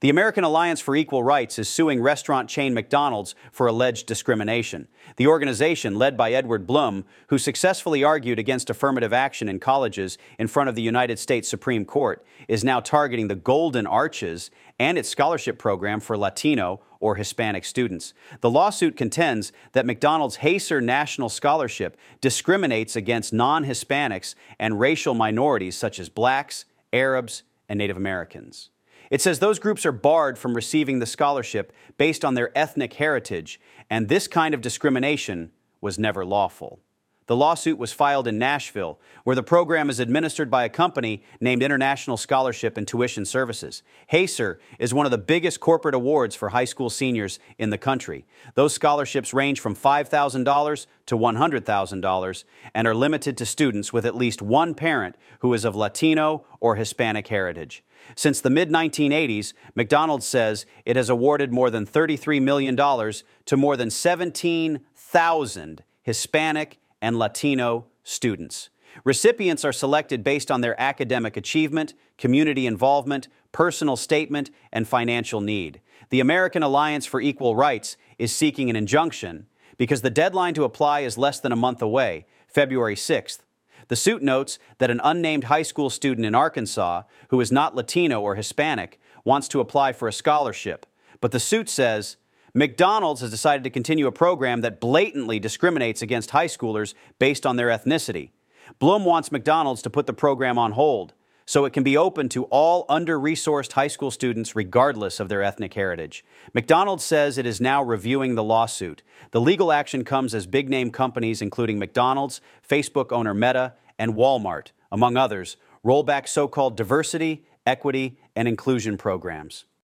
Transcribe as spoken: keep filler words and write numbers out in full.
The American Alliance for Equal Rights is suing restaurant chain McDonald's for alleged discrimination. The organization, led by Edward Blum, who successfully argued against affirmative action in colleges in front of the United States Supreme Court, is now targeting the Golden Arches and its scholarship program for Latino or Hispanic students. The lawsuit contends that McDonald's HACER National Scholarship discriminates against non-Hispanics and racial minorities such as blacks, Arabs, and Native Americans. It says those groups are barred from receiving the scholarship based on their ethnic heritage, and this kind of discrimination was never lawful. The lawsuit was filed in Nashville, where the program is administered by a company named International Scholarship and Tuition Services. HACER is one of the biggest corporate awards for high school seniors in the country. Those scholarships range from five thousand dollars to one hundred thousand dollars and are limited to students with at least one parent who is of Latino or Hispanic heritage. Since the mid nineteen eighties, McDonald's says it has awarded more than thirty-three million dollars to more than seventeen thousand Hispanic and Latino students. Recipients are selected based on their academic achievement, community involvement, personal statement, and financial need. The American Alliance for Equal Rights is seeking an injunction because the deadline to apply is less than a month away, February sixth. The suit notes that an unnamed high school student in Arkansas, who is not Latino or Hispanic, wants to apply for a scholarship. But the suit says, McDonald's has decided to continue a program that blatantly discriminates against high schoolers based on their ethnicity. Blum wants McDonald's to put the program on hold so it can be open to all under-resourced high school students regardless of their ethnic heritage. McDonald's says it is now reviewing the lawsuit. The legal action comes as big-name companies including McDonald's, Facebook owner Meta, and Walmart, among others, roll back so-called diversity, equity, and inclusion programs.